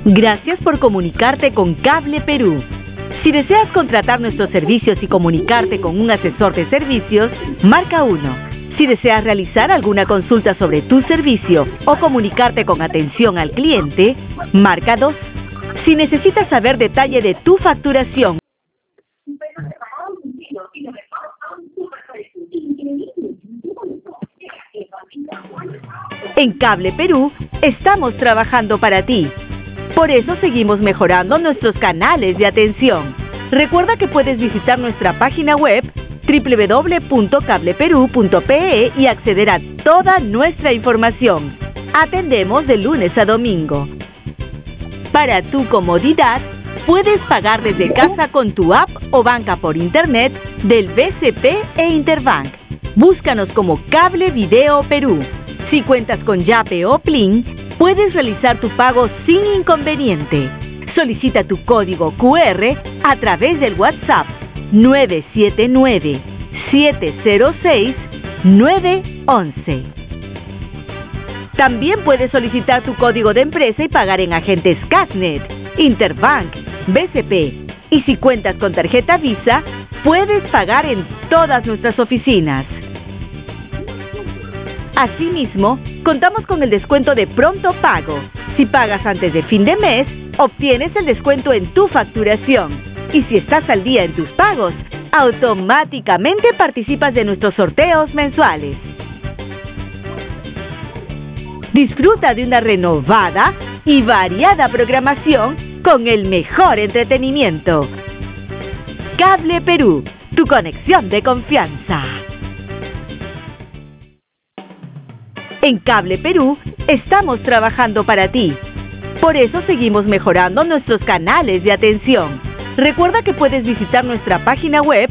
Gracias por comunicarte con Cable Perú. Si deseas contratar nuestros servicios y comunicarte con un asesor de servicios, marca 1. Si deseas realizar alguna consulta sobre tu servicio o comunicarte con atención al cliente, marca 2. Si necesitas saber detalle de tu facturación, en Cable Perú estamos trabajando para ti. Por eso seguimos mejorando nuestros canales de atención. Recuerda que puedes visitar nuestra página web www.cableperu.pe y acceder a toda nuestra información. Atendemos de lunes a domingo. Para tu comodidad, puedes pagar desde casa con tu app o banca por internet del BCP e Interbank. Búscanos como Cable Video Perú. Si cuentas con Yape o Plin, puedes realizar tu pago sin inconveniente. Solicita tu código QR a través del WhatsApp 979-706-911. También puedes solicitar tu código de empresa y pagar en agentes Casnet, Interbank, BCP. Y si cuentas con tarjeta Visa, puedes pagar en todas nuestras oficinas. Asimismo, contamos con el descuento de pronto pago. Si pagas antes de fin de mes, obtienes el descuento en tu facturación. Y si estás al día en tus pagos, automáticamente participas de nuestros sorteos mensuales. Disfruta de una renovada y variada programación con el mejor entretenimiento. Cable Perú, tu conexión de confianza. En Cable Perú estamos trabajando para ti. Por eso seguimos mejorando nuestros canales de atención. Recuerda que puedes visitar nuestra página web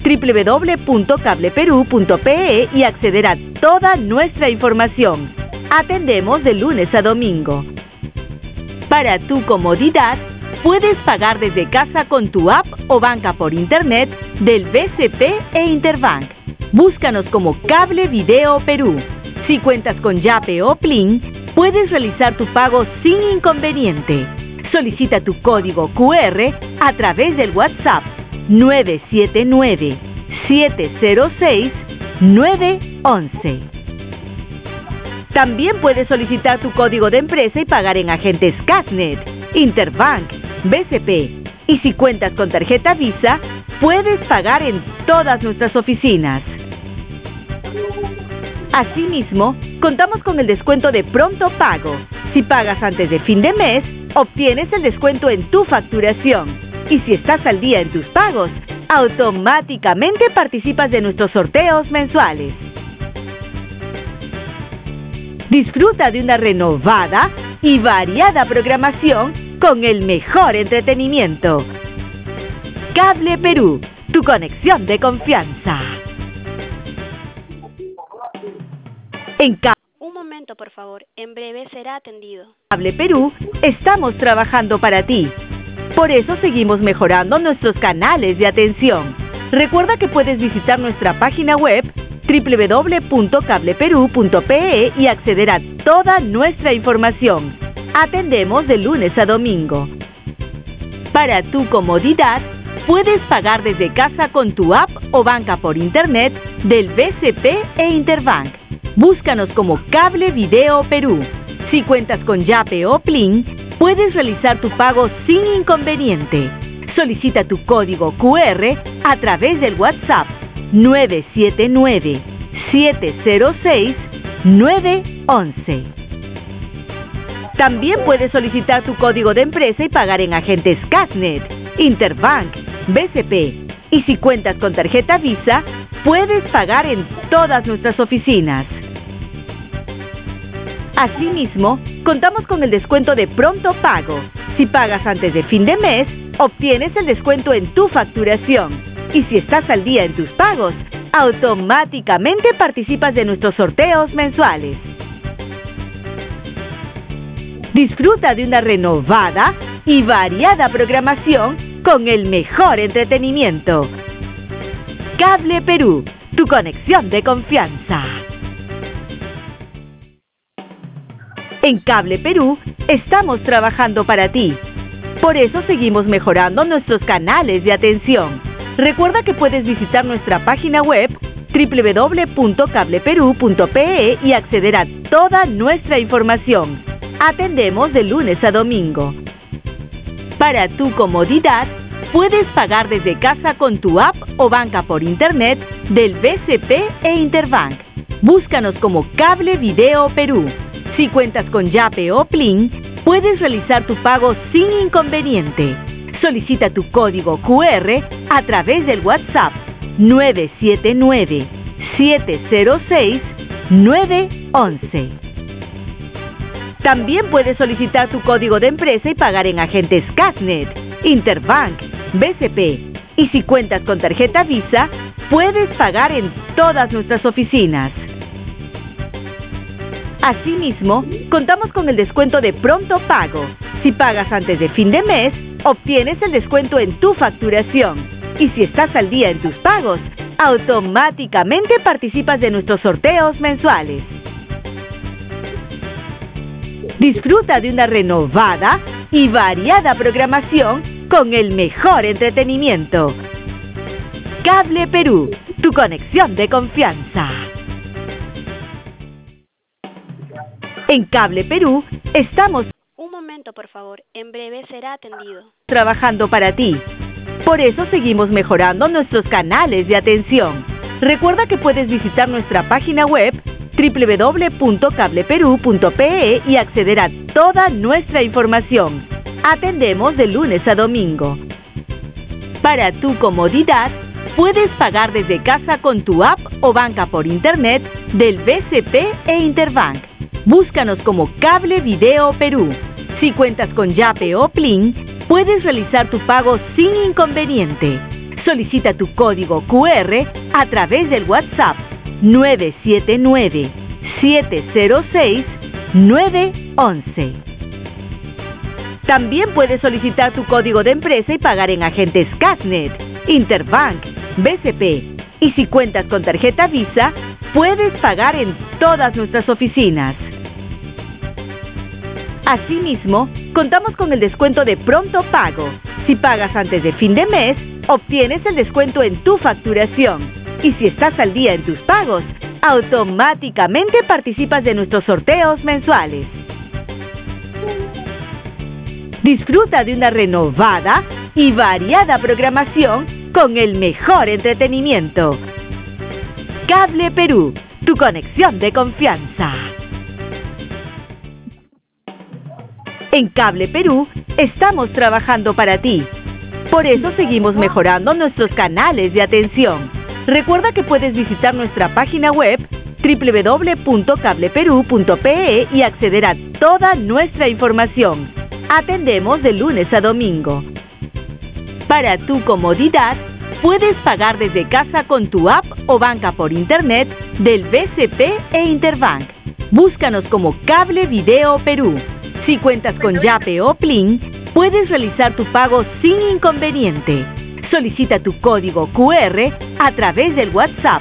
www.cableperu.pe y acceder a toda nuestra información. Atendemos de lunes a domingo. Para tu comodidad, puedes pagar desde casa con tu app o banca por internet del BCP e Interbank. Búscanos como Cable Video Perú. Si cuentas con Yape o Plin, puedes realizar tu pago sin inconveniente. Solicita tu código QR a través del WhatsApp 979-706-911. También puedes solicitar tu código de empresa y pagar en agentes Casnet, Interbank, BCP. Y si cuentas con tarjeta Visa, puedes pagar en todas nuestras oficinas. Asimismo, contamos con el descuento de pronto pago. Si pagas antes de fin de mes, obtienes el descuento en tu facturación. Y si estás al día en tus pagos, automáticamente participas de nuestros sorteos mensuales. Disfruta de una renovada y variada programación con el mejor entretenimiento. Cable Perú, tu conexión de confianza. Un momento, por favor. En breve será atendido. Cable Perú estamos trabajando para ti. Por eso seguimos mejorando nuestros canales de atención. Recuerda que puedes visitar nuestra página web www.cableperu.pe y acceder a toda nuestra información. Atendemos de lunes a domingo. Para tu comodidad, puedes pagar desde casa con tu app o banca por internet del BCP e Interbank. Búscanos como Cable Video Perú. Si cuentas con Yape o Plin, puedes realizar tu pago sin inconveniente. Solicita tu código QR a través del WhatsApp 979-706-911. También puedes solicitar tu código de empresa y pagar en agentes Casnet, Interbank, BCP. Y si cuentas con tarjeta Visa, puedes pagar en todas nuestras oficinas. Asimismo, contamos con el descuento de pronto pago. Si pagas antes de fin de mes, obtienes el descuento en tu facturación. Y si estás al día en tus pagos, automáticamente participas de nuestros sorteos mensuales. Disfruta de una renovada y variada programación con el mejor entretenimiento. Cable Perú, tu conexión de confianza. En Cable Perú estamos trabajando para ti. Por eso seguimos mejorando nuestros canales de atención. Recuerda que puedes visitar nuestra página web www.cableperú.pe y acceder a toda nuestra información. Atendemos de lunes a domingo. Para tu comodidad, puedes pagar desde casa con tu app o banca por internet del BCP e Interbank. Búscanos como Cable Video Perú. Si cuentas con Yape o Plin, puedes realizar tu pago sin inconveniente. Solicita tu código QR a través del WhatsApp 979-706-911. También puedes solicitar tu código de empresa y pagar en agentes Casnet, Interbank, BCP. Y si cuentas con tarjeta Visa, puedes pagar en todas nuestras oficinas. Asimismo, contamos con el descuento de pronto pago. Si pagas antes de fin de mes, obtienes el descuento en tu facturación. Y si estás al día en tus pagos, automáticamente participas de nuestros sorteos mensuales. Disfruta de una renovada y variada programación con el mejor entretenimiento. Cable Perú, tu conexión de confianza. En Cable Perú estamos Un momento, por favor. En breve será atendido. trabajando para ti. Por eso seguimos mejorando nuestros canales de atención. Recuerda que puedes visitar nuestra página web www.cableperú.pe y acceder a toda nuestra información. Atendemos de lunes a domingo. Para tu comodidad, puedes pagar desde casa con tu app o banca por internet del BCP e Interbank. Búscanos como Cable Video Perú. Si cuentas con Yape o Plin, puedes realizar tu pago sin inconveniente. Solicita tu código QR a través del WhatsApp 979-706-911. También puedes solicitar tu código de empresa y pagar en agentes Casnet, Interbank, BCP. Y si cuentas con tarjeta Visa, puedes pagar en todas nuestras oficinas. Asimismo, contamos con el descuento de pronto pago. Si pagas antes de fin de mes, obtienes el descuento en tu facturación. Y si estás al día en tus pagos, automáticamente participas de nuestros sorteos mensuales. Disfruta de una renovada y variada programación con el mejor entretenimiento. Cable Perú, tu conexión de confianza. En Cable Perú estamos trabajando para ti. Por eso seguimos mejorando nuestros canales de atención. Recuerda que puedes visitar nuestra página web www.cableperú.pe y acceder a toda nuestra información. Atendemos de lunes a domingo. Para tu comodidad, puedes pagar desde casa con tu app o banca por internet del BCP e Interbank. Búscanos como Cable Video Perú. Si cuentas con Yape o Plin, puedes realizar tu pago sin inconveniente. Solicita tu código QR a través del WhatsApp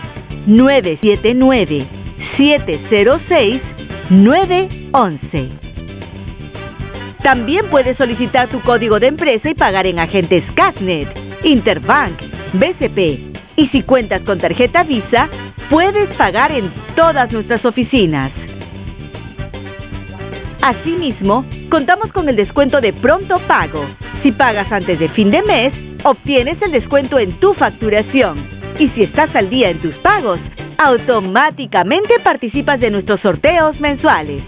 979-706-911. También puedes solicitar tu código de empresa y pagar en agentes Casnet, Interbank, BCP. Y si cuentas con tarjeta Visa, puedes pagar en todas nuestras oficinas. Asimismo, contamos con el descuento de pronto pago. Si pagas antes de fin de mes, obtienes el descuento en tu facturación. Y si estás al día en tus pagos, automáticamente participas de nuestros sorteos mensuales.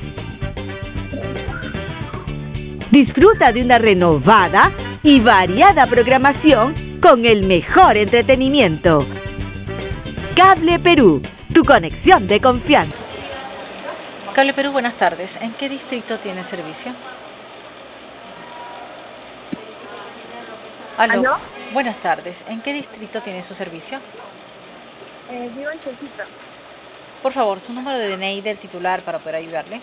Disfruta de una renovada y variada programación con el mejor entretenimiento. Cable Perú, tu conexión de confianza. Cable Perú, buenas tardes. ¿En qué distrito tiene servicio? ¿Aló? Buenas tardes. ¿En qué distrito tiene su servicio? Vivo en Chocito. Por favor, su número de DNI del titular para poder ayudarle.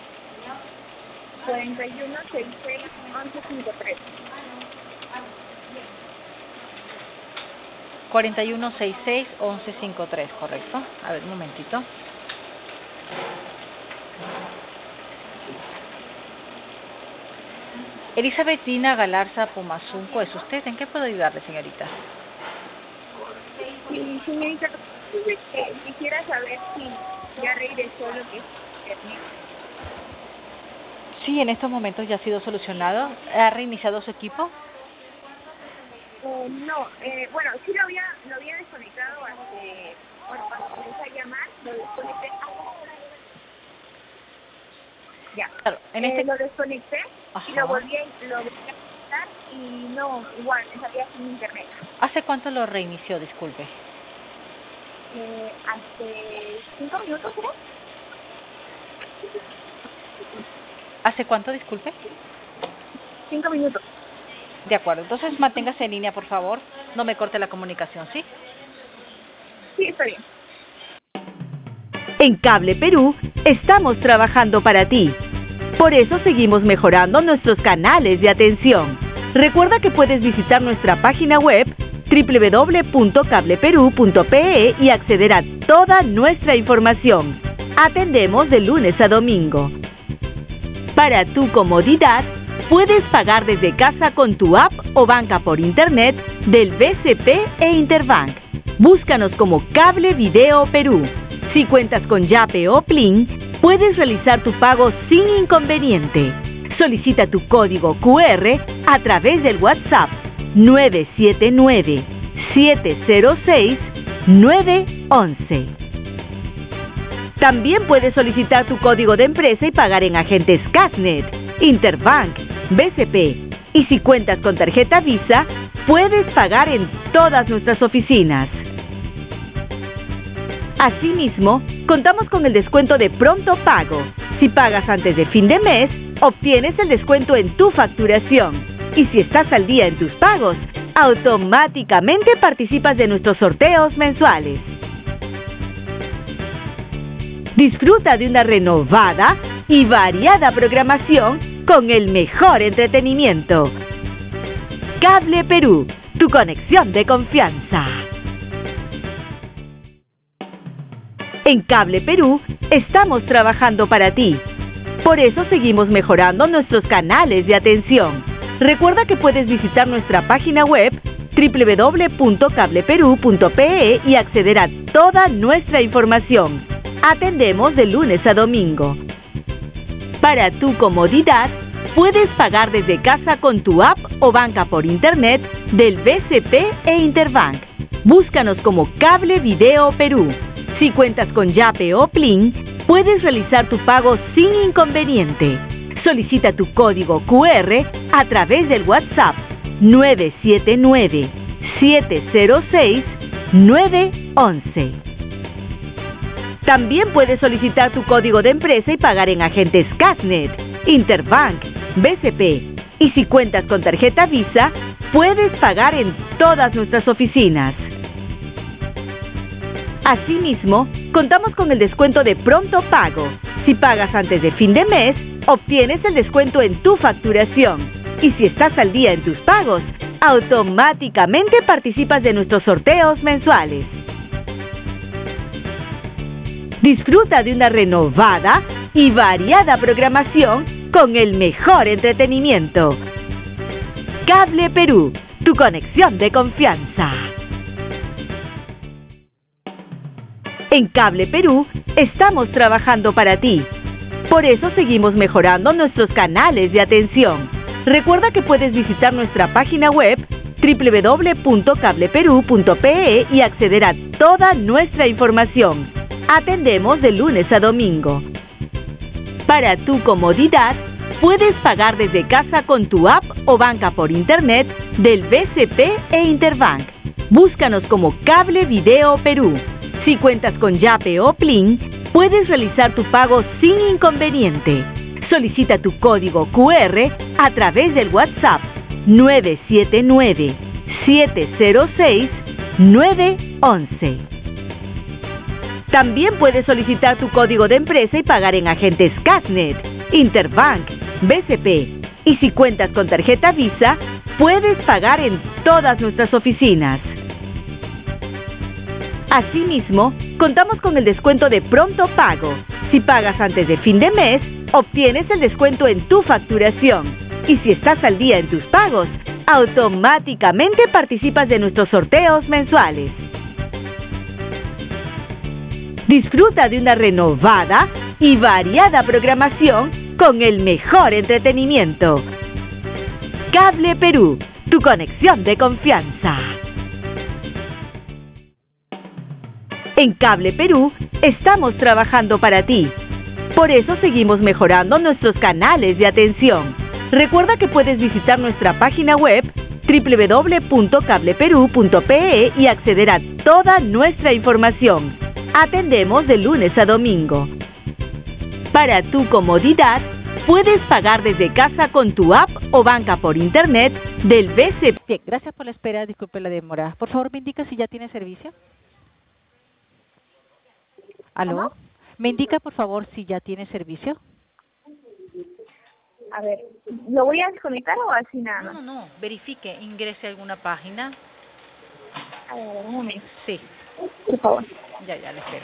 4166-1153. 4166-1153, ¿correcto? A ver, un momentito. Elizabeth Dina Galarza Pumazunco, ¿es usted? ¿En qué puedo ayudarle, señorita? Sí, señorita, quisiera saber si ya regresó lo que es internet. Sí, en estos momentos ya ha sido solucionado. ¿Ha reiniciado su equipo? No, bueno, sí lo había desconectado cuando comencé a llamar, lo desconecté. Ya, Claro, lo desconecté y lo Ajá. volví a conectar y no, igual, me salía sin internet. ¿Hace cuánto lo reinició? Disculpe. Hace 5 minutos, ¿no? ¿Hace cuánto, disculpe? 5 minutos. De acuerdo, entonces manténgase en línea, por favor. No me corte la comunicación, ¿sí? Sí, está bien. En Cable Perú estamos trabajando para ti. Por eso seguimos mejorando nuestros canales de atención. Recuerda que puedes visitar nuestra página web www.cableperú.pe y acceder a toda nuestra información. Atendemos de lunes a domingo. Para tu comodidad, puedes pagar desde casa con tu app o banca por internet del BCP e Interbank. Búscanos como Cable Video Perú. Si cuentas con Yape o Plin, puedes realizar tu pago sin inconveniente. Solicita tu código QR a través del WhatsApp 979-706-911. También puedes solicitar tu código de empresa y pagar en agentes Casnet, Interbank, BCP. Y si cuentas con tarjeta Visa, puedes pagar en todas nuestras oficinas. Asimismo, contamos con el descuento de pronto pago. Si pagas antes de fin de mes, obtienes el descuento en tu facturación. Y si estás al día en tus pagos, automáticamente participas de nuestros sorteos mensuales. Disfruta de una renovada y variada programación con el mejor entretenimiento. Cable Perú, tu conexión de confianza. En Cable Perú estamos trabajando para ti. Por eso seguimos mejorando nuestros canales de atención. Recuerda que puedes visitar nuestra página web www.cableperú.pe y acceder a toda nuestra información. Atendemos de lunes a domingo. Para tu comodidad, puedes pagar desde casa con tu app o banca por internet del BCP e Interbank. Búscanos como Cable Video Perú. Si cuentas con Yape o Plin, puedes realizar tu pago sin inconveniente. Solicita tu código QR a través del WhatsApp 979-706-911. También puedes solicitar tu código de empresa y pagar en agentes Casnet, Interbank, BCP. Y si cuentas con tarjeta Visa, puedes pagar en todas nuestras oficinas. Asimismo, contamos con el descuento de pronto pago. Si pagas antes de fin de mes, obtienes el descuento en tu facturación. Y si estás al día en tus pagos, automáticamente participas de nuestros sorteos mensuales. Disfruta de una renovada y variada programación con el mejor entretenimiento. Cable Perú, tu conexión de confianza. En Cable Perú estamos trabajando para ti. Por eso seguimos mejorando nuestros canales de atención. Recuerda que puedes visitar nuestra página web www.cableperú.pe y acceder a toda nuestra información. Atendemos de lunes a domingo. Para tu comodidad, puedes pagar desde casa con tu app o banca por internet del BCP e Interbank. Búscanos como Cable Video Perú. Si cuentas con Yape o Plin, puedes realizar tu pago sin inconveniente. Solicita tu código QR a través del WhatsApp 979-706-911. También puedes solicitar tu código de empresa y pagar en agentes Casnet, Interbank, BCP. Y si cuentas con tarjeta Visa, puedes pagar en todas nuestras oficinas. Asimismo, contamos con el descuento de pronto pago. Si pagas antes de fin de mes, obtienes el descuento en tu facturación. Y si estás al día en tus pagos, automáticamente participas de nuestros sorteos mensuales. Disfruta de una renovada y variada programación con el mejor entretenimiento. Cable Perú, tu conexión de confianza. En Cable Perú estamos trabajando para ti. Por eso seguimos mejorando nuestros canales de atención. Recuerda que puedes visitar nuestra página web www.cableperú.pe y acceder a toda nuestra información. Atendemos de lunes a domingo. Para tu comodidad, puedes pagar desde casa con tu app o banca por internet del BCP. Bien, gracias por la espera, disculpe la demora. Por favor, ¿me indica si ya tiene servicio? ¿Aló? ¿Cómo? ¿Me indica, por favor, si ya tiene servicio? A ver, ¿lo voy a desconectar o así nada más? No. Verifique, ingrese a alguna página. A ver, un momento, Sí, por favor. ya, le espero.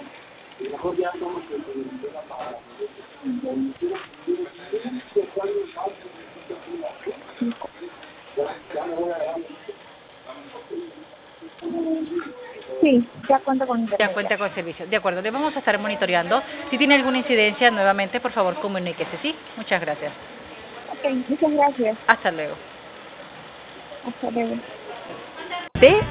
Sí, ya cuento con internet. Ya cuenta con el servicio. De acuerdo, le vamos a estar monitoreando. Si tiene alguna incidencia, nuevamente, por favor, comuníquese. Sí, muchas gracias. Ok, muchas gracias. Hasta luego. Hasta luego.